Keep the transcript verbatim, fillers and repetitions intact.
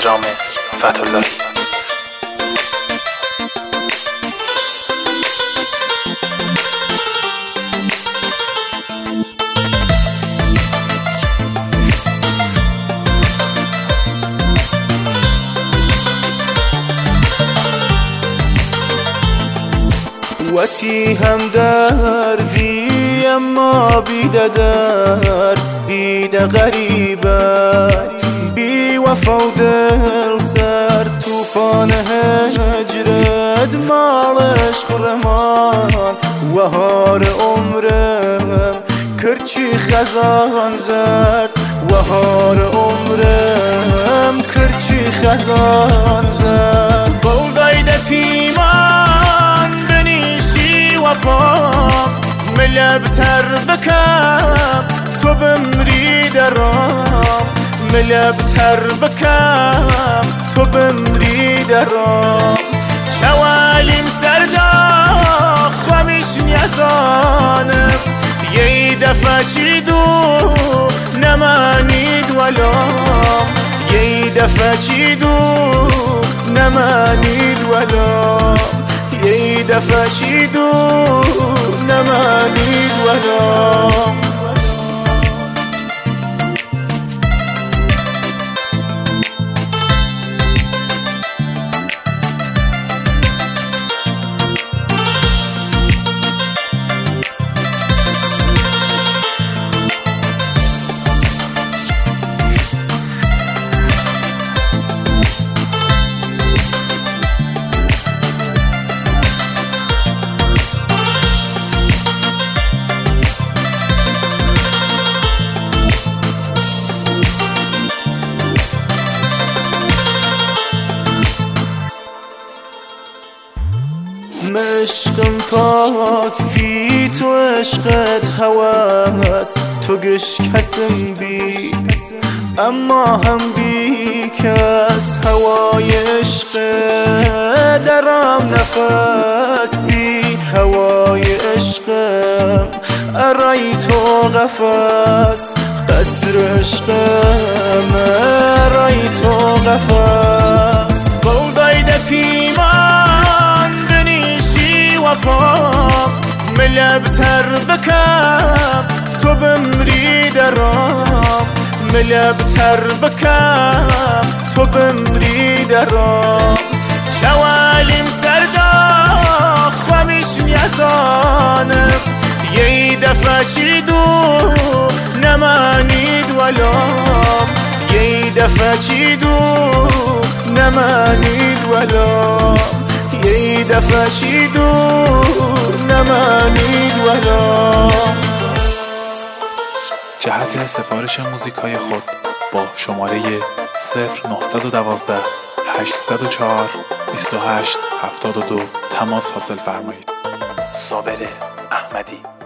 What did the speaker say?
پدرام فتح‌اللهی. وتی هم دردی اما بیده در بیده غریبه بی وفا و دل سر توفان هجرت مال عشق رمان وهار عمرم کرچی خزان زد وهار عمرم کرچی خزان زد بلدایده پیمان بنیشی و پام ملب تر بکم تو بمری درام ملب تر بکم تو بمری درام چوالیم سرداخ خمیش نیزانم یه دفعه چیدو نمانید ولام یه دفعه چیدو نمانید ولام یه دفعه چیدو نمانید ولام عشقم پاک بی تو عشقت هواست تو گش کسم بی اما هم بی کس هوای عشق درام نفس بی هوای عشقم ارای تو قفس قصر عشقم ارای تو قفس بلدایده پیمان بنیشی و پام ملب تر بکم تو بمری درام ملب تر بکم تو بمری درام چوالیم سرداخ خمیش نیزانم یه دفعه چیدو نمانید ولام یه دفعه چیدو نمانید ولام یه دفعه چیدو نمانید ولام. جهت سفارش موزیک های خود با شماره صفر نه یک دو هشت صفر چهار دو هشت هفت دو تماس حاصل فرمایید. صابر احمدی.